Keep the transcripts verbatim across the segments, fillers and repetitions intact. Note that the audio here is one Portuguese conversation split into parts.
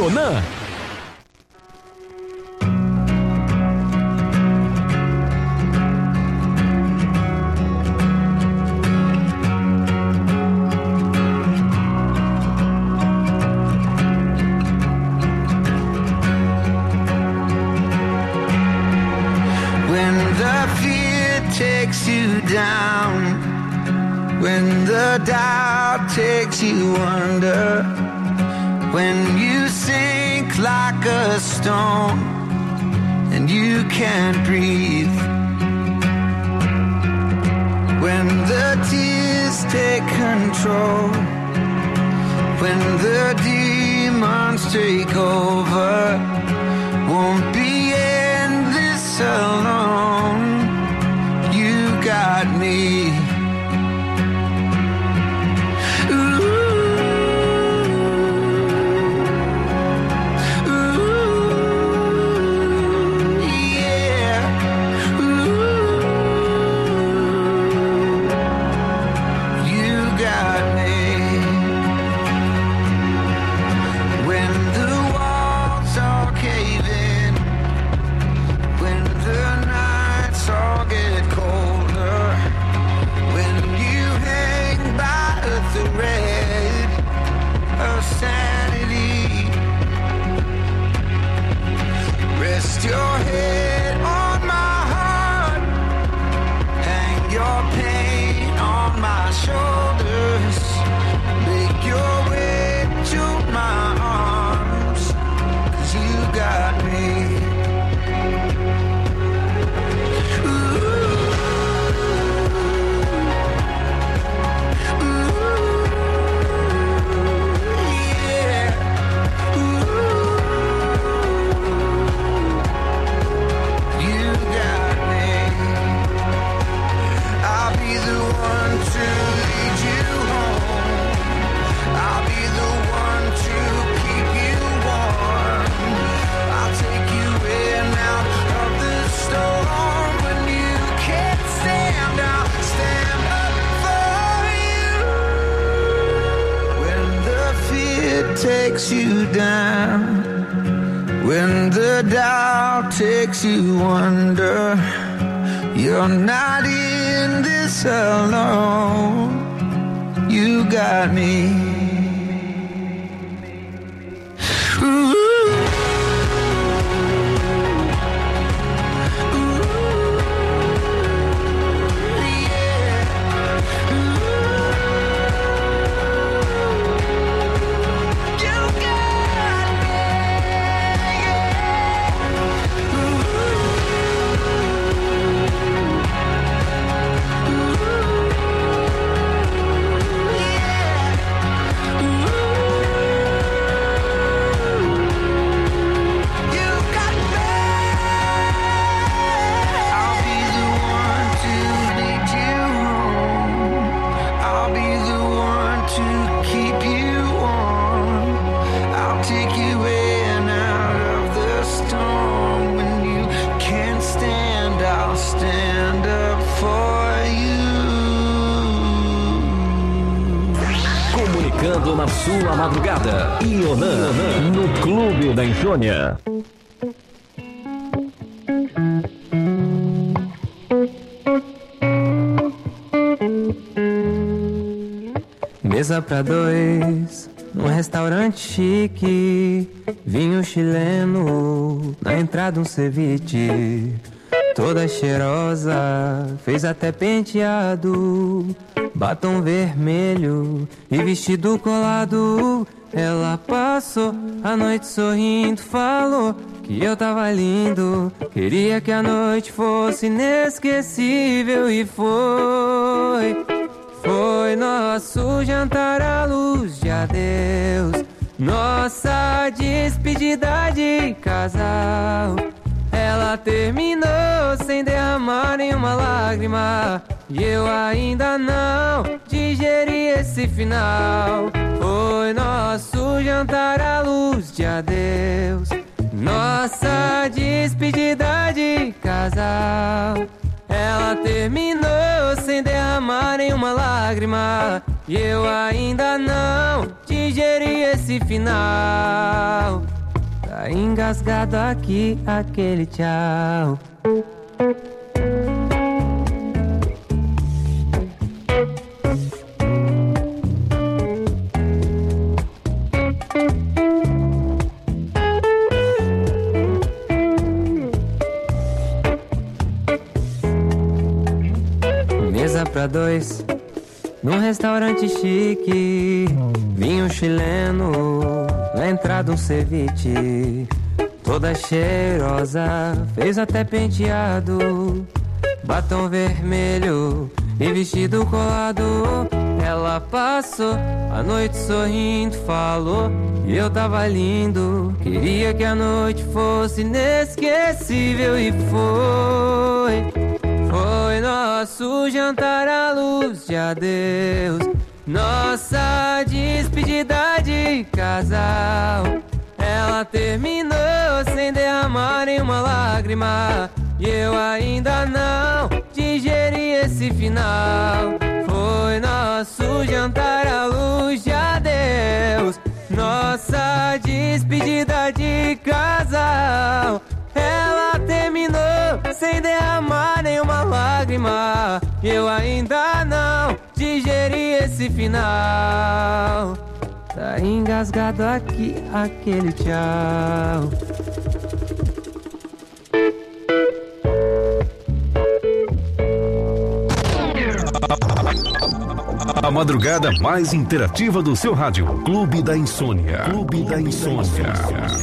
Ionan. Takes you down, when the doubt takes you under, when you sink like a stone and you can't breathe, when the tears take control, when the demons take over, won't be endless alone. Got me. Ooh, ooh, yeah. Ooh, you got me. When the walls all cave in, when the nights all get cold, thread of sanity, rest your head on my heart, hang your pain on my shoulders, make your way to my arms, 'cause you got me. Takes you down, when the doubt takes you under, you're not in this alone, you got me. Ooh. Na sua madrugada, Ionan, no Clube da Insônia. Mesa pra dois, num restaurante chique, vinho chileno, na entrada um ceviche. Toda cheirosa, fez até penteado, batom vermelho e vestido colado. Ela passou a noite sorrindo, falou que eu tava lindo, queria que a noite fosse inesquecível. E foi, foi nosso jantar à luz de adeus, nossa despedida de casal. Ela terminou sem derramar nenhuma lágrima, e eu ainda não digeri esse final. Foi nosso jantar à luz de adeus, nossa despedida de casal. Ela terminou sem derramar nenhuma lágrima, e eu ainda não digeri esse final. engasgado aqui, aquele tchau. Mesa pra dois, num restaurante chique, vinho chileno, na entrada um ceviche. Toda cheirosa, fez até penteado, batom vermelho e vestido colado. Ela passou a noite sorrindo, falou e eu tava lindo. Queria que a noite fosse inesquecível e foi. Foi nosso jantar à luz de adeus, nossa despedida de casal. Ela terminou sem derramar nenhuma lágrima e eu ainda não digeri esse final. Foi nosso jantar à luz de adeus, nossa despedida de casal. Ela terminou sem derramar nenhuma lágrima e eu ainda não digeri esse final. Tá engasgado aqui, aquele tchau. A madrugada mais interativa do seu rádio. Clube da Insônia. Clube da Insônia.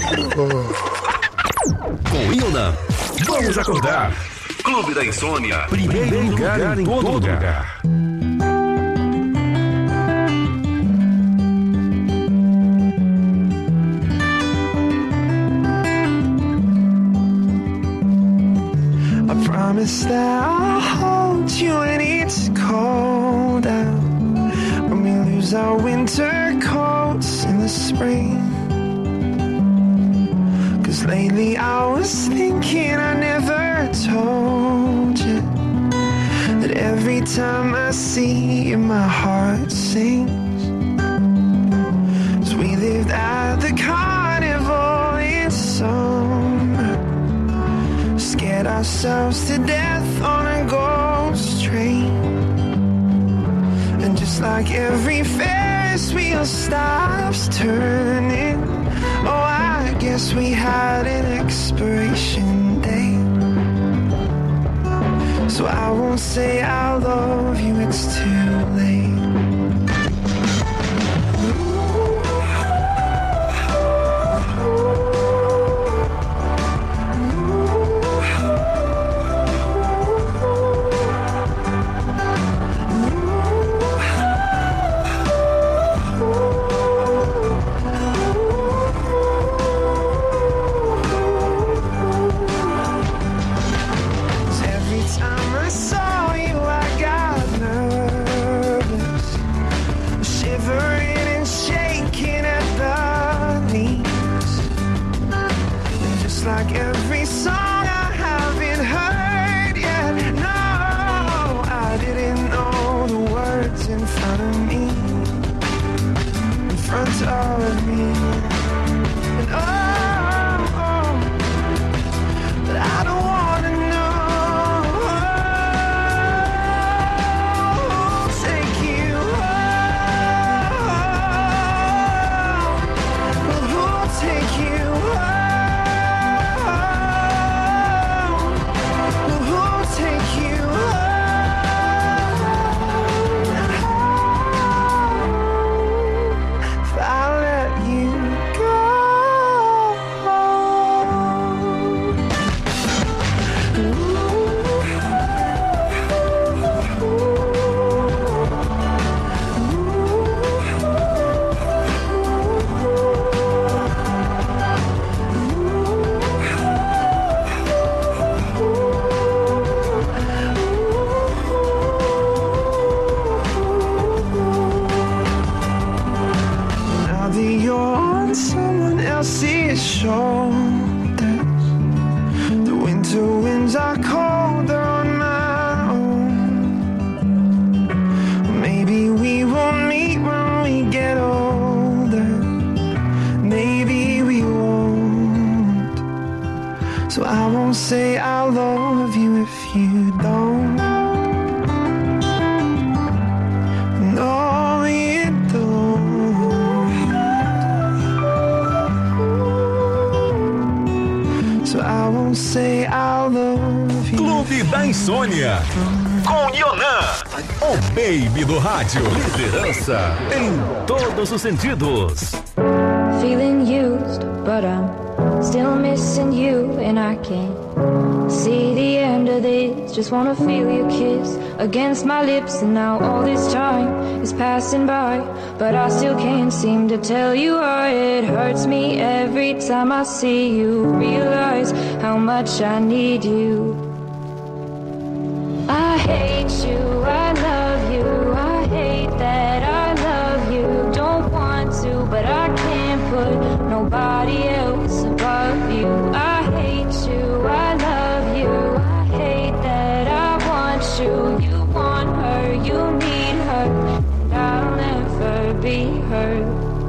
Com Ilna, vamos acordar. Clube da Insônia. Primeiro lugar em todo lugar. I promise that I'll hold you when it's cold out, when we lose our winter coats in the spring. Cause lately I was thinking I never told you that every time I see you my heart sings. As we lived at the carnival in summer, scared ourselves to death on a ghost train. And just like every Ferris wheel stops turning, oh, I guess we had an expiration date. So I won't say I love you, it's too late. So I won't say I love you if you don't. No, you don't. So I won't say I love you. Clube da Insônia com Yonan, o baby do rádio. Liderança em todos os sentidos. Feeling used, but I'm still missing you, and I can't see the end of this. Just wanna feel your kiss against my lips, and now all this time is passing by, but I still can't seem to tell you why. It hurts me every time I see you, realize how much I need you. I hate you, I love you, I hate that I love you. Don't want to, but I can't put nobody else above you. I hate you, I love you, I hate that I want you. You want her, you need her, and I'll never be her.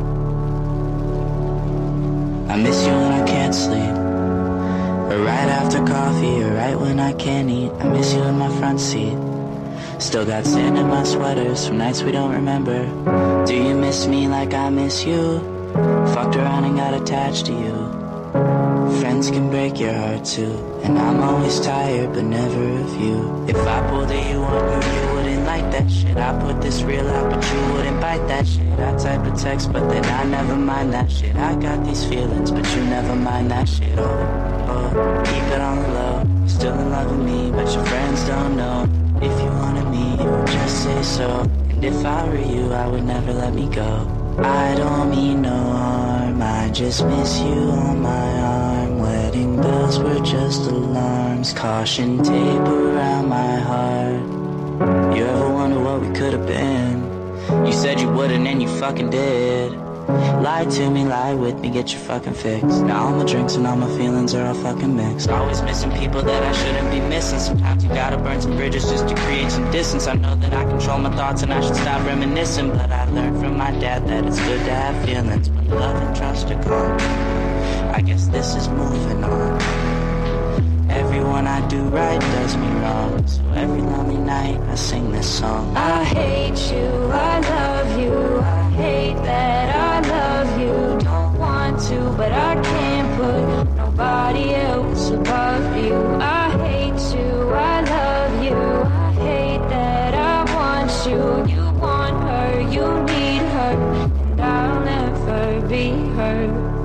I miss you when I can't sleep, or right after coffee, or right when I can't eat. I miss you in my front seat. Still got sand in my sweaters from nights we don't remember. Do you miss me like I miss you? Fucked around and got attached to you. Friends can break your heart too, and I'm always tired but never of you. If I pulled a you on you, you wouldn't like that shit. I put this real out but you wouldn't bite that shit. I type a text but then I never mind that shit. I got these feelings but you never mind that shit. Oh, oh, keep it on the low. Still in love with me but your friends don't know. If you wanted me, you would just say so. And if I were you, I would never let me go. I don't mean no harm, I just miss you on my arm. Wedding bells were just alarms, caution tape around my heart. You ever wonder what we could have been? You said you wouldn't and you fucking did. Lie to me, lie with me, get your fucking fix. Now all my drinks and all my feelings are all fucking mixed. Always missing people that I shouldn't be missing. Sometimes you gotta burn some bridges just to create some distance. I know that I control my thoughts and I should stop reminiscing, but I learned from my dad that it's good to have feelings when love and trust are gone. I guess this is moving on. Everyone I do right does me wrong, so every lonely night I sing this song. I hate you, I love you, I hate that I love you. Don't want to, but I can't put nobody else above you. I hate you, I love you, I hate that I want you. You want her, you need her, and I'll never be her.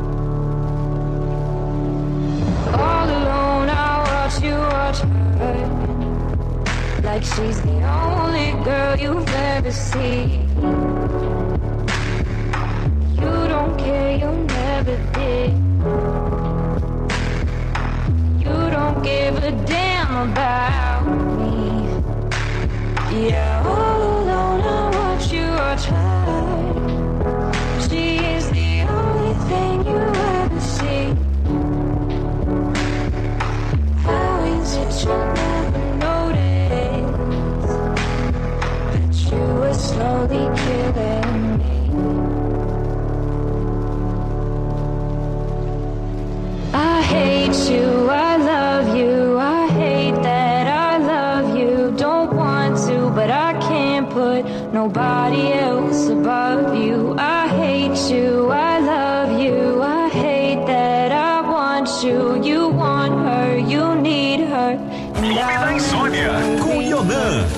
All alone I watch you watch her, like she's the only girl you've ever seen. You don't care, you never did. You don't give a damn about me. Yeah, all alone I watch you watch her. She is the only thing you ever see. How is it you never notice that you were slowly killing me? I hate you, I love you, I hate that I love you. Don't want to, but I can't put nobody else above you. I hate you, I love you, I hate that I want you. You want her, you need her, and Clube da Insônia com Yonan.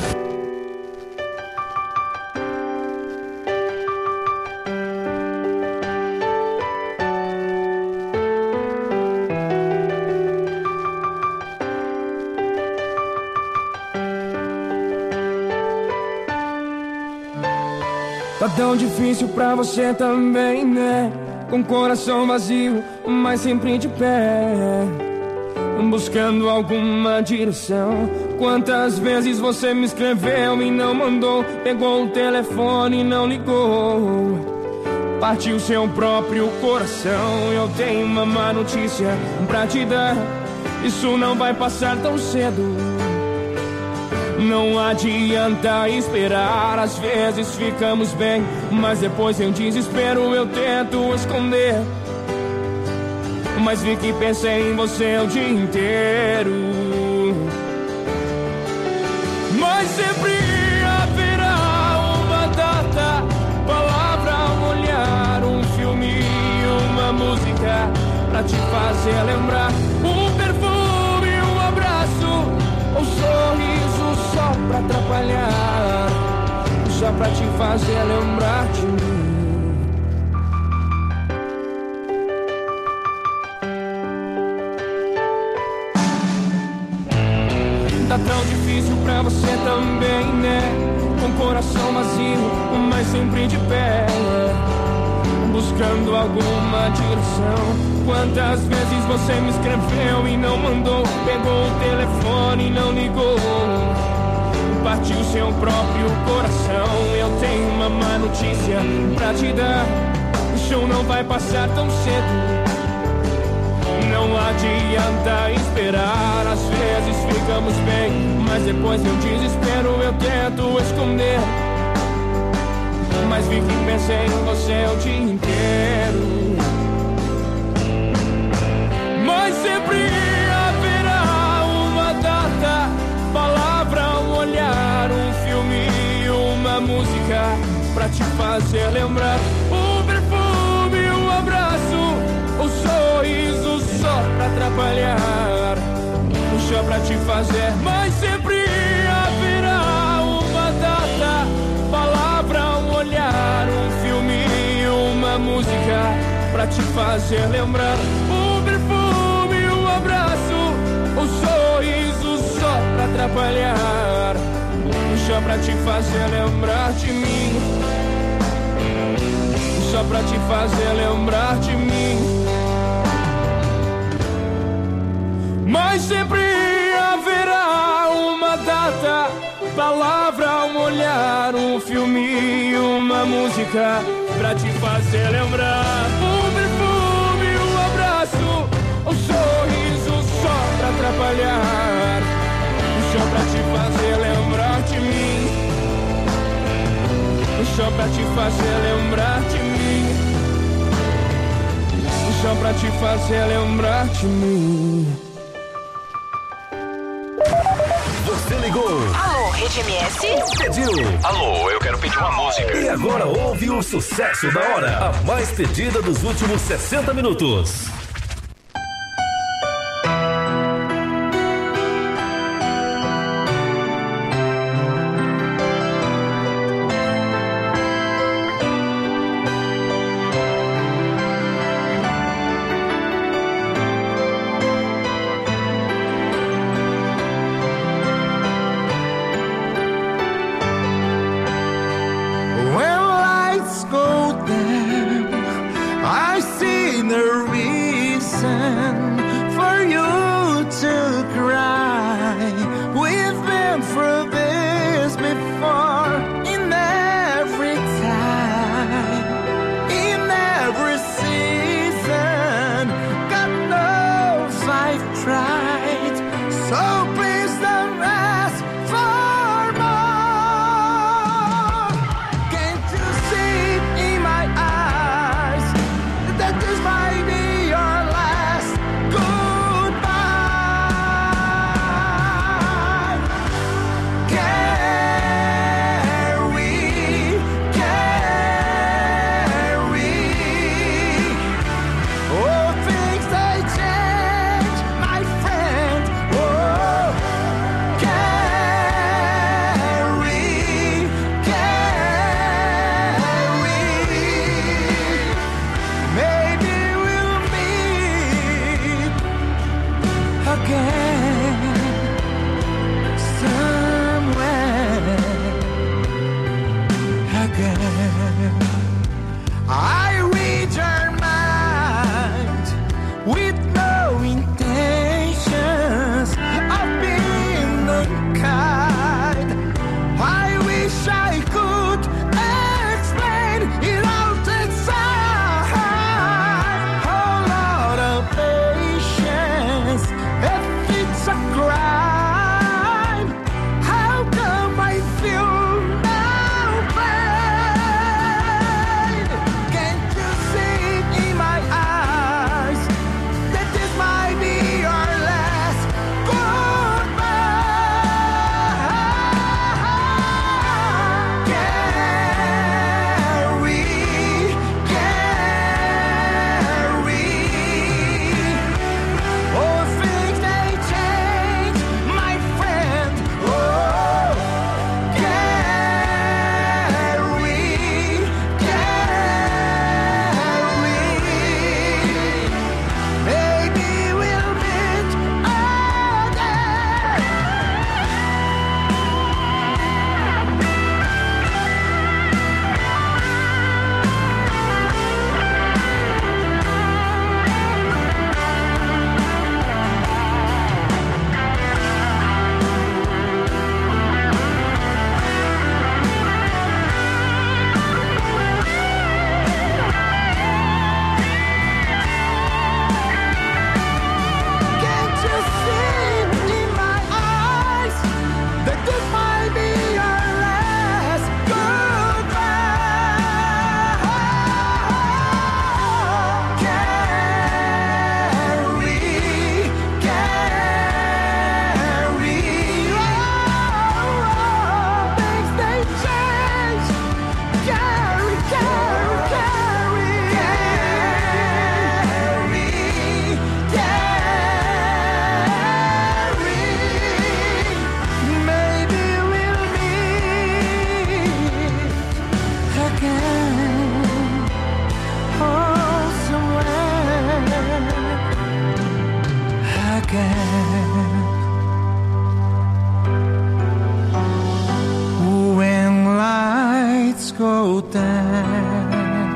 Tá tão difícil pra você também, né? Com coração vazio, mas sempre de pé, buscando alguma direção. Quantas vezes você me escreveu e não mandou? Pegou o telefone e não ligou. Partiu seu próprio coração. Eu tenho uma má notícia pra te dar: isso não vai passar tão cedo. Não adianta esperar, às vezes ficamos bem, mas depois em desespero eu tento esconder. mas vi que pensei em você o dia inteiro. Mas sempre haverá uma data, palavra, um olhar, um filme, uma música pra te fazer lembrar. Um perfume, um abraço, um sorriso só pra atrapalhar, só pra te fazer lembrar de mim. Tá tão difícil pra você também, né? Com coração vazio, mas sempre de pé, buscando alguma direção. Quantas vezes você me escreveu e não mandou, pegou o telefone e não ligou, partiu seu próprio coração. Eu tenho uma má notícia pra te dar, o show não vai passar tão cedo. Não adianta esperar, às vezes ficamos bem, mas depois do desespero eu tento esconder. Mas vi que pensei em você o dia inteiro. Mas sempre haverá uma data, palavra, um olhar, um filme, uma música pra te fazer lembrar. Um perfume, um abraço, um sorriso só pra atrapalhar, só pra te fazer. Mas sempre haverá uma data, palavra, um olhar, um filme, uma música pra te fazer lembrar. Um perfume, um abraço, um sorriso só pra atrapalhar, só pra te fazer lembrar de mim, só pra te fazer lembrar de mim. Mas sempre haverá uma data, palavra, um olhar, um filme, uma música pra te fazer lembrar. Um perfume, um abraço, um sorriso só pra atrapalhar, só pra te fazer lembrar de mim, só pra te fazer lembrar de mim, só pra te fazer lembrar de mim. Você ligou? Alô, Rede M S? Pediu? Alô, eu quero pedir uma música. E agora ouve o sucesso da hora, a mais pedida dos últimos sessenta minutos. gap. When lights go down,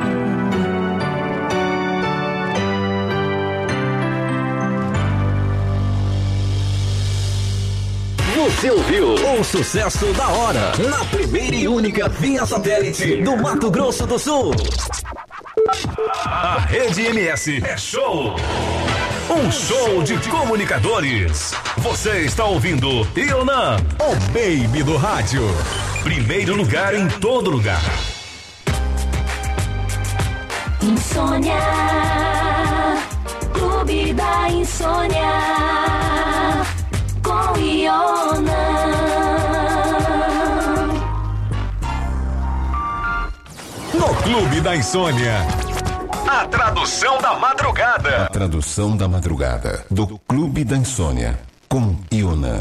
você ouviu o sucesso da hora na primeira e única via satélite do Mato Grosso do Sul. A Rede M S é show. Um show de comunicadores. Você está ouvindo Ionan, o baby do rádio. Primeiro lugar em todo lugar. Insônia, Clube da Insônia, com Ionan. No Clube da Insônia, a tradução da madrugada. A tradução da madrugada do Clube da Insônia, com Ionan.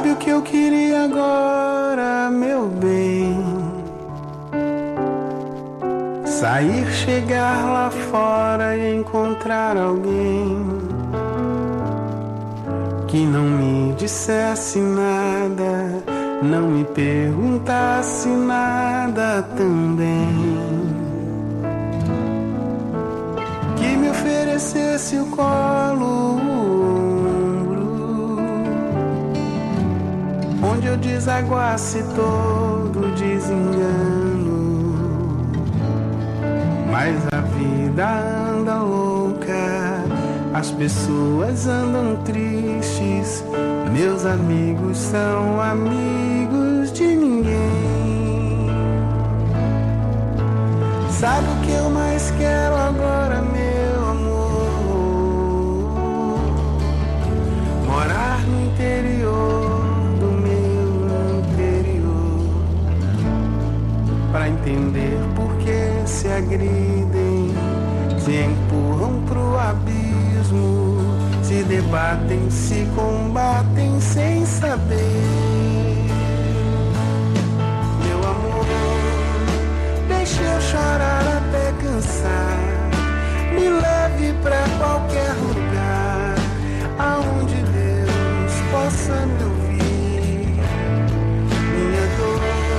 Sabe o que eu queria agora, meu bem? Sair, chegar lá fora e encontrar alguém que não me dissesse nada, não me perguntasse nada também, que me oferecesse o colo, onde eu desaguasse todo desengano. Mas a vida anda louca, as pessoas andam tristes, meus amigos são amigos de ninguém. Sabe o que eu mais quero agora, meu amor? Morar no interior, pra entender por que se agridem, se empurram pro abismo, se debatem, se combatem sem saber. Meu amor, deixa eu chorar até cansar, me leve pra qualquer lugar, aonde Deus possa me ouvir. Minha dor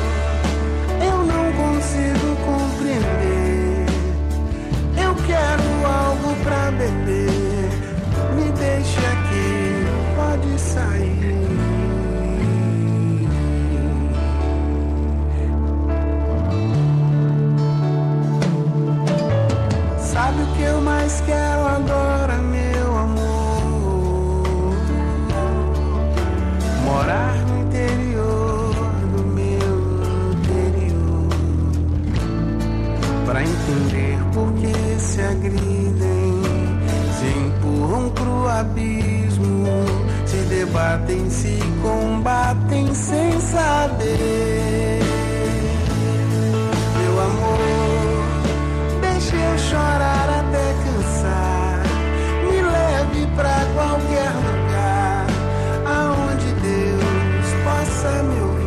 consigo compreender, eu quero algo pra beber, me deixa aqui, pode sair. Sabe o que eu mais quero agora, meu amor? Morar no interior, pra entender por que se agridem, se empurram pro abismo, se debatem, se combatem sem saber. Meu amor, deixa eu chorar até cansar, me leve pra qualquer lugar, aonde Deus possa me ouvir.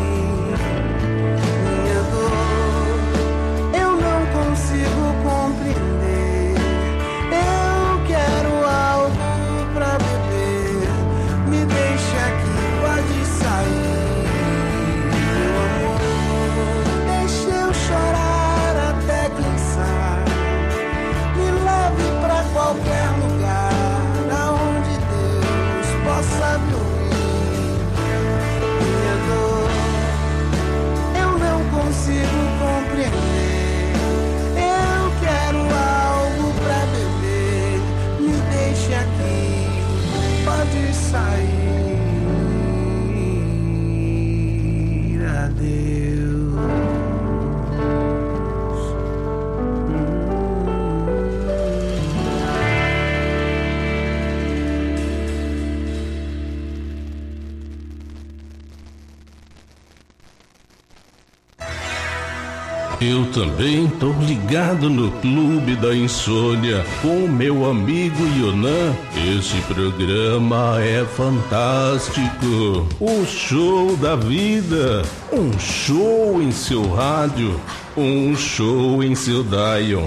Consigo compreender, eu quero algo pra beber, me deixa aqui, pode sair. Meu amor, deixa eu chorar até cansar, me leve pra qualquer lugar, aonde Deus possa me ouvir. Minha dor, eu não consigo compreender, quero algo pra beber, me deixe aqui, pode sair. Adeus. Eu também tô ligado no Clube da Insônia com meu amigo Yonan. Esse programa é fantástico. O show da vida. Um show em seu rádio. Um show em seu dial.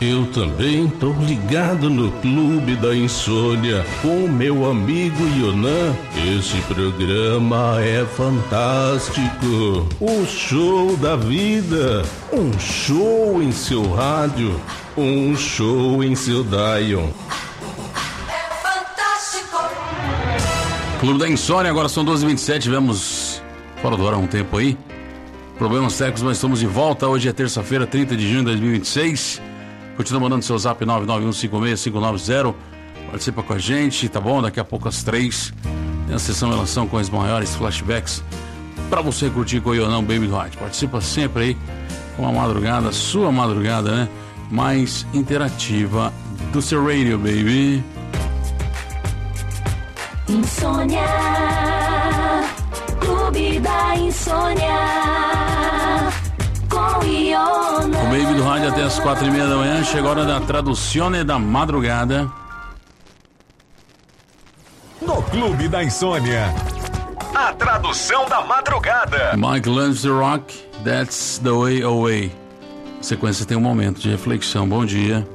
Eu também tô ligado no Clube da Insônia com o meu amigo Yonan. Esse programa é fantástico. O show da vida. Um show em seu rádio. Um show em seu dial. É fantástico. Clube da Insônia, agora são doze e vinte e sete. Tivemos fora do ar há um tempo aí. Problemas técnicos, mas estamos de volta. Hoje é terça-feira, trinta de junho de dois mil e vinte e seis. Continua mandando seu zap nove nove um cinco seis cinco nove zero. Participa com a gente, tá bom? Daqui a pouco às três tem a sessão em relação com os maiores flashbacks pra você curtir com o Ionão Baby do Rádio. Participa sempre aí com a madrugada, sua madrugada, né? Mais interativa do seu radio, baby. Insônia, Clube da Insônia. O Baby do Rádio até as quatro e meia da manhã. Chega a hora da tradução da madrugada. No Clube da Insônia, a tradução da madrugada. Mike Lands Rock, That's the Way Away. A sequência tem um momento de reflexão. Bom dia.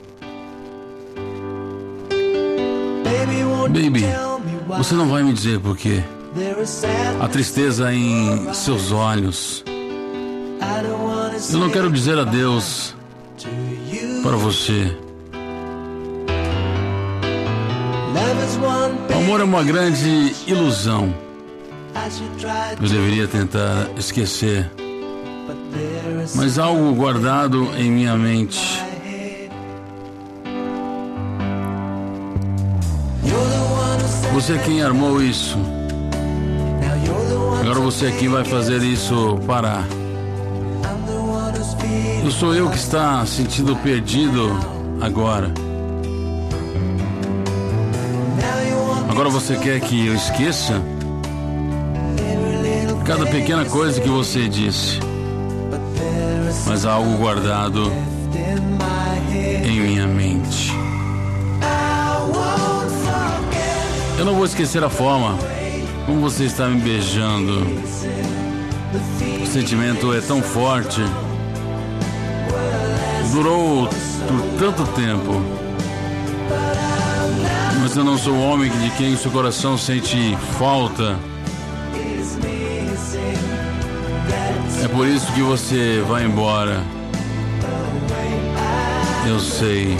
Baby, você não vai me dizer por quê. A tristeza em seus olhos. Eu não quero dizer adeus para você. O amor é uma grande ilusão. Eu deveria tentar esquecer, mas algo guardado em minha mente. Você é quem armou isso. Agora você é quem vai fazer isso parar. Eu sou eu que está sentindo perdido agora. Agora você quer que eu esqueça cada pequena coisa que você disse, mas há algo guardado em minha mente. Eu não vou esquecer a forma como você está me beijando. O sentimento é tão forte. Durou por tanto tempo. Mas eu não sou o homem de quem seu coração sente falta. É por isso que você vai embora. Eu sei.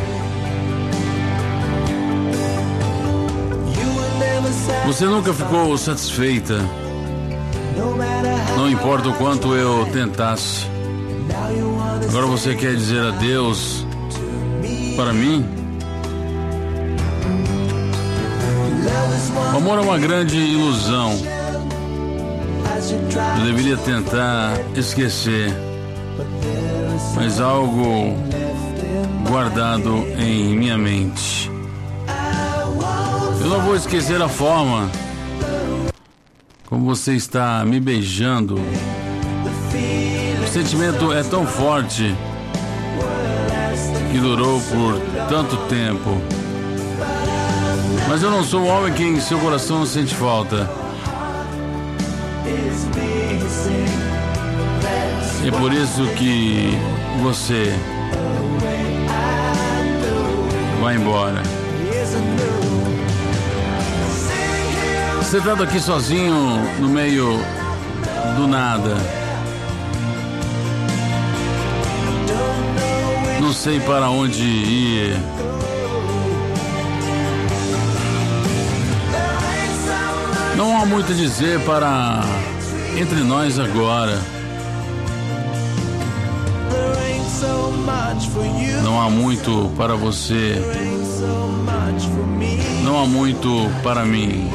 Você nunca ficou satisfeita. Não importa o quanto eu tentasse. Agora você quer dizer adeus para mim? O amor é uma grande ilusão. Eu deveria tentar esquecer, mas algo guardado em minha mente. Eu não vou esquecer a forma como você está me beijando. O sentimento é tão forte que durou por tanto tempo. Mas eu não sou um homem que em seu coração sente falta. É por isso que você vai embora. Sentado aqui sozinho no meio do nada. Não sei para onde ir. Não há muito a dizer para entre nós agora. Não há muito para você. Não há muito para mim.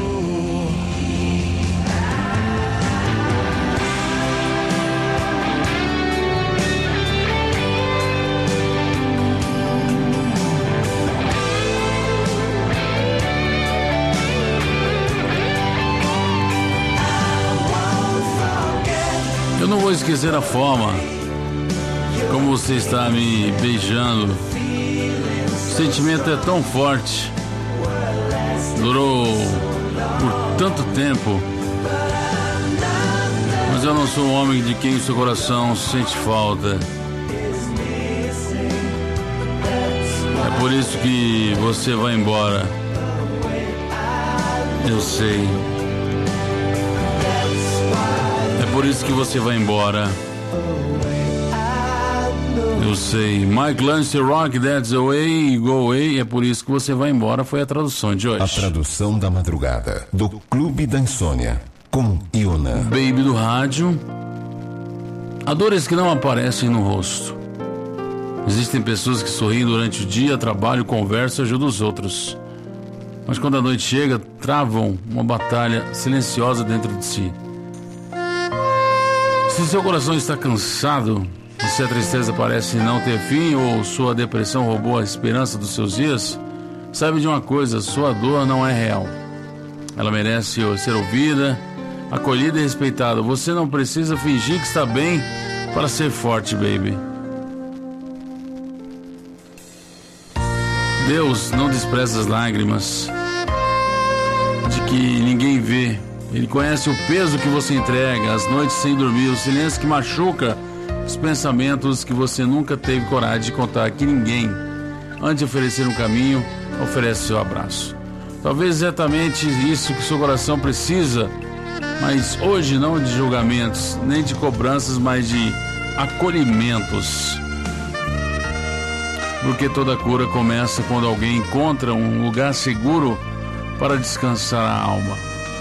Eu não vou esquecer a forma como você está me beijando. O sentimento é tão forte. Durou por tanto tempo. Mas eu não sou um homem de quem o seu coração sente falta. por isso que você vai embora. Eu sei. É por isso que você vai embora. Eu sei. Mike Lance Rock, That's the Way, Go Away. É por isso que você vai embora. Foi a tradução de hoje. A tradução da madrugada do Clube da Insônia com Ionan. Baby do rádio. Há dores que não aparecem no rosto. Existem pessoas que sorriem durante o dia, trabalham, conversam e ajudam os outros. Mas quando a noite chega, travam uma batalha silenciosa dentro de si. Se seu coração está cansado, se a tristeza parece não ter fim ou sua depressão roubou a esperança dos seus dias, saiba de uma coisa, sua dor não é real. Ela merece ser ouvida, acolhida e respeitada. Você não precisa fingir que está bem para ser forte, baby. Deus não despreza as lágrimas de que ninguém vê. Ele conhece o peso que você entrega, as noites sem dormir, o silêncio que machuca, os pensamentos que você nunca teve coragem de contar a ninguém. Antes de oferecer um caminho, oferece seu abraço. Talvez exatamente isso que seu coração precisa, mas hoje não de julgamentos, nem de cobranças, mas de acolhimentos. Porque toda cura começa quando alguém encontra um lugar seguro para descansar a alma.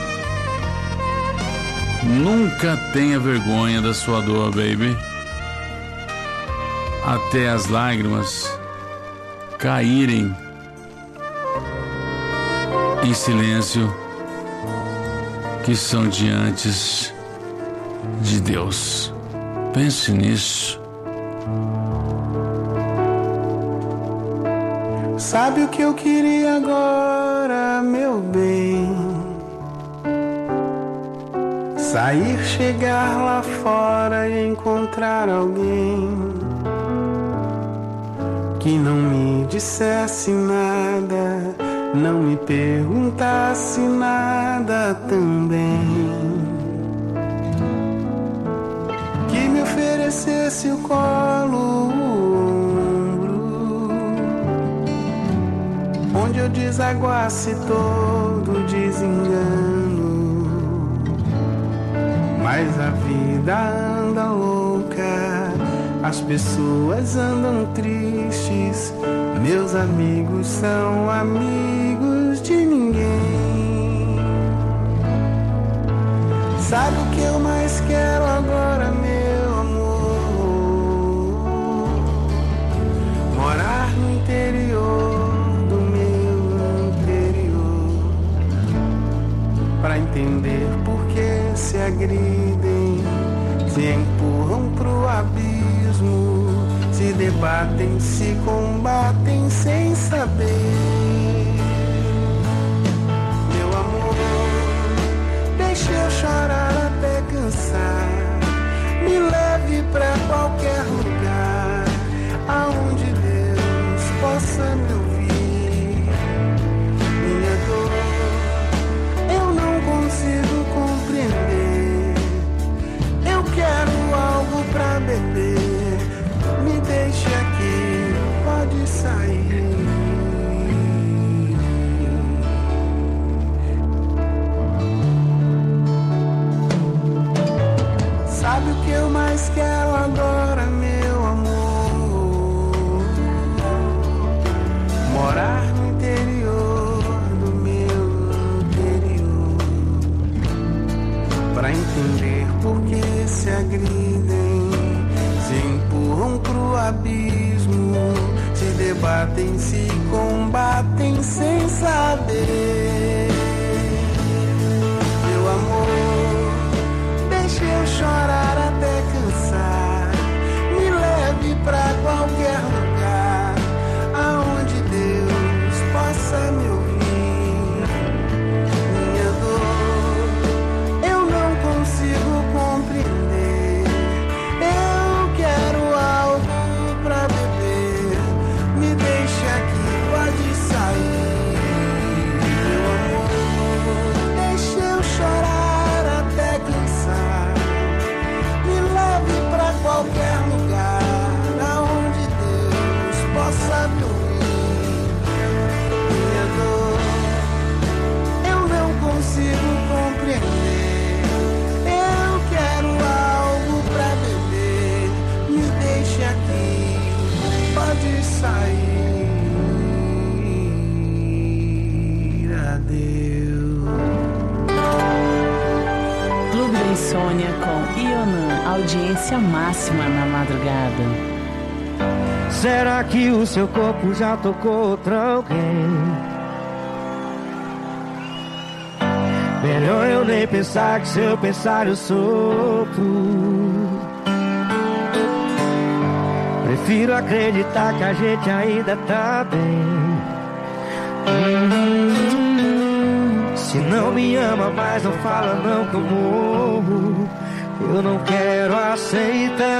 Nunca tenha vergonha da sua dor, baby. Até as lágrimas caírem em silêncio, que são diante de Deus. Pense nisso. Sabe o que eu queria agora, meu bem? Sair, chegar lá fora e encontrar alguém que não me dissesse nada, não me perguntasse nada também, que me oferecesse o colo, onde eu desaguasse todo desengano. Mas a vida anda louca, as pessoas andam tristes, meus amigos são amigos de ninguém. Sabe o que eu mais quero agora, meu amor? Morar no interior, pra entender por que se agridem, se empurram pro abismo, se debatem, se combatem sem saber. Meu amor, deixa eu chorar até cansar, me leve pra qualquer lugar, aonde Deus possa me ouvir. Minha dor consigo compreender, eu quero algo pra beber, me deixe aqui, pode sair. Sabe o que eu mais quero agora, meu amor? Morar no interior do meu interior, pra entender por que se agridem, se empurram pro abismo, se debatem, se combatem sem saber. Meu amor, deixa eu chorar até cansar, me leve pra qualquer lugar, aonde Deus possa me ouvir. Aqui pode sair, meu amor. Ionan, audiência máxima na madrugada. Será que o seu corpo já tocou outra alguém? Melhor eu nem pensar, que se eu pensar eu sofro. Prefiro acreditar que a gente ainda tá bem. Hum, se não me ama mais, não fala não que eu morro. Eu não quero aceitar.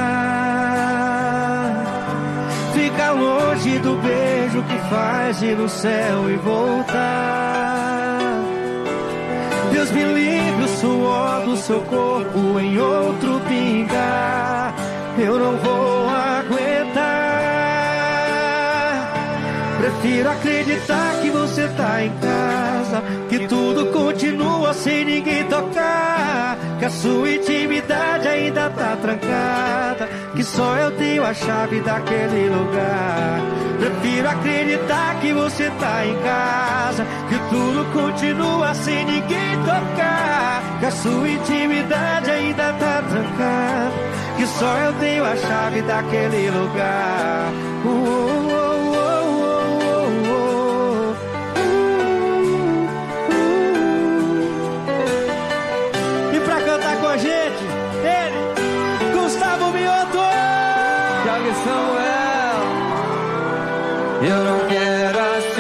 Fica longe do beijo que faz ir no céu e voltar. Deus me livre, o suor do seu corpo em outro pingar. Eu não vou aguentar. Prefiro acreditar que você tá em casa, que tudo continua sem ninguém tocar, que a sua intimidade ainda tá trancada, que só eu tenho a chave daquele lugar. Prefiro acreditar que você tá em casa, que tudo continua sem ninguém tocar, que a sua intimidade ainda tá trancada, que só eu tenho a chave daquele lugar. Uh, uh, uh, uh, uh, uh, uh. E pra cantar com a gente, ele, Gustavo Mioto, Thiago Samuel. Eu não quero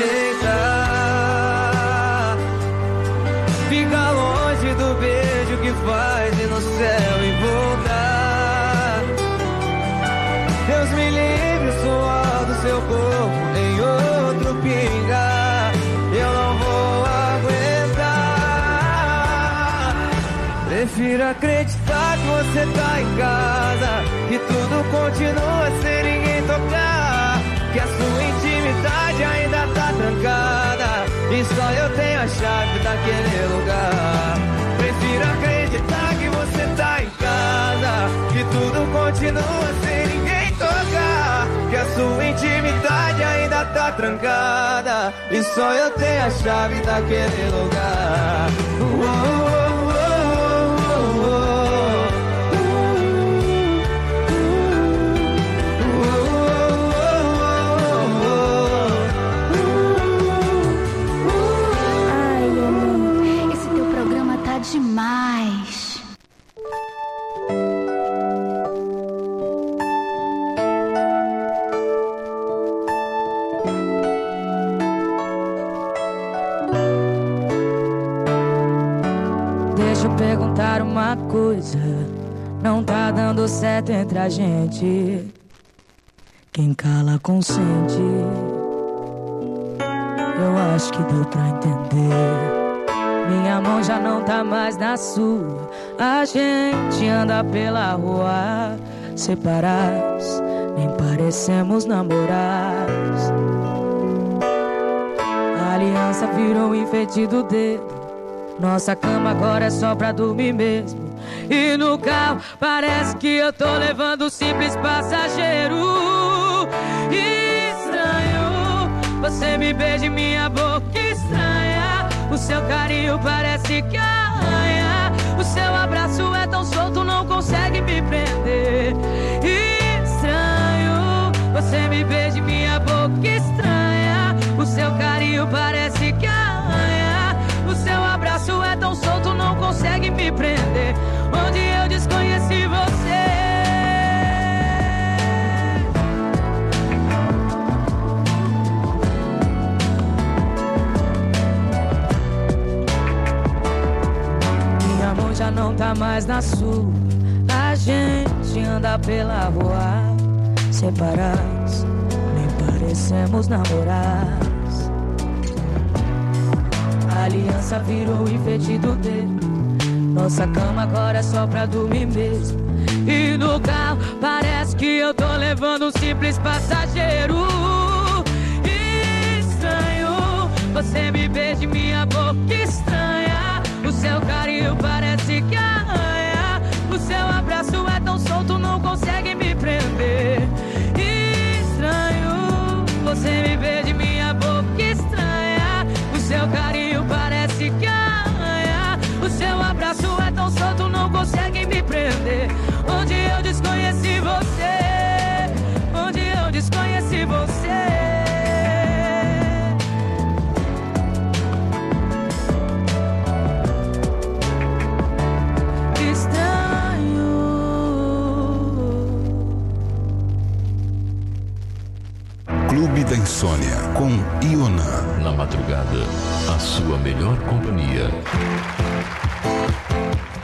aceitar. Fica longe do beijo que faz ir no céu e voltar. Deus me livre, o suor do seu corpo em outro pingar. Eu não vou aguentar. Prefiro acreditar que você tá em casa, que tudo continua sem ninguém tocar, que a sua intimidade ainda tá trancada e só eu tenho a chave daquele lugar. Prefiro acreditar que você tá em casa, que tudo continua sem ninguém tocar, que a sua intimidade ainda tá trancada e só eu tenho a chave daquele lugar. Uh, uh, uh. Demais. Deixa eu perguntar uma coisa. Não tá dando certo entre a gente. Quem cala consente. Eu acho que deu pra entender. Minha mão já não tá mais na sua. A gente anda pela rua separados, nem parecemos namorados. A aliança virou um enfeite do dedo. Nossa cama agora é só pra dormir mesmo. E no carro parece que eu tô levando um simples passageiro. Estranho, você me beija em minha boca estranha. O seu carinho parece que arranha. O seu abraço é tão solto, não consegue me prender. Estranho, você me beija em minha boca estranha. O seu carinho parece que arranha. O seu abraço é tão solto, não consegue me prender. Onde eu desconheci você. Já não tá mais na sua. A gente anda pela rua separados, nem parecemos namorados. A aliança virou enfeite do dedo. Nossa cama agora é só pra dormir mesmo. E no carro parece que eu tô levando um simples passageiro. Estranho, você me beija em minha boca estranha. O seu carinho parece que arranha. O seu abraço é tão solto, não consegue me prender. Estranho, você me beija em minha boca estranha. O seu carinho parece que arranha. O seu abraço é tão solto, não consegue me prender. Insônia, com Ionan. Na madrugada, a sua melhor companhia.